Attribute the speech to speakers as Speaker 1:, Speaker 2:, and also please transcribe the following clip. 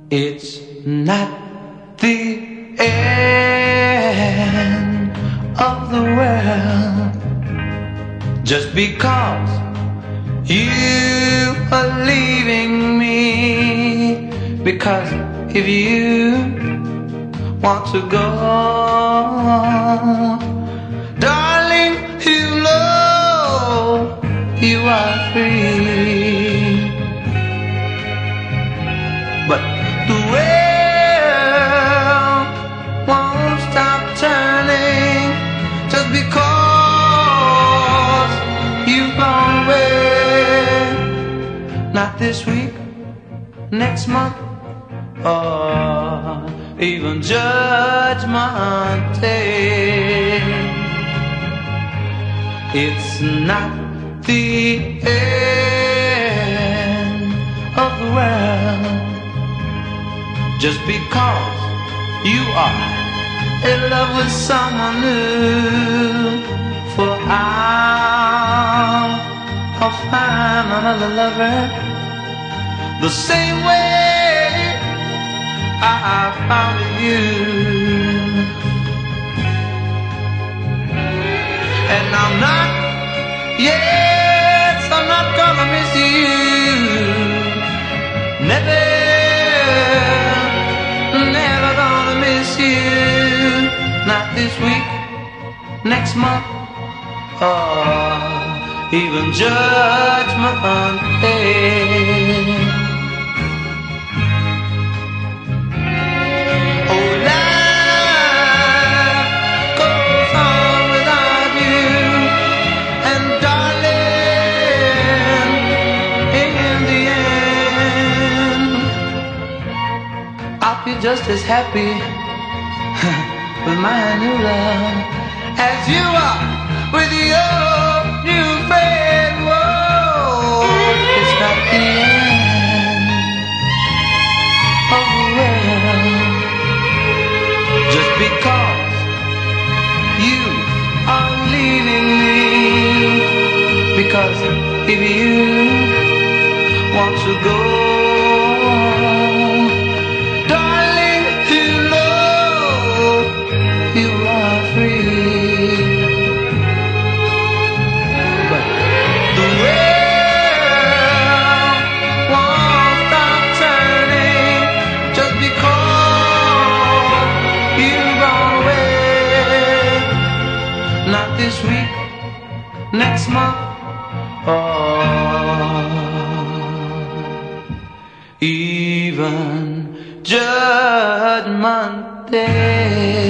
Speaker 1: It's not the end of the world just because you are leaving me. Because if you want to go, darling, you know you are free. But the world won't stop turning just because you've gone away. Not this week, next month, or even Judgment Day. It's not the end of the world just because you are in love with someone new. For I'll find another lover the same way I found you. And I'm not, yes, I'm not gonna miss you. Never gonna miss you. Not this week, next month, or even Judgment Day. Oh, life goes on without you, and darling, in the end, I'll be just as happy with my new love as you are with your new friend. Whoa, it's not the end of the world just because you are leaving me. Because if you want to go, you are free. But the world won't stop turning just because you've gone away. Not this week, next month, or even Judgment Day.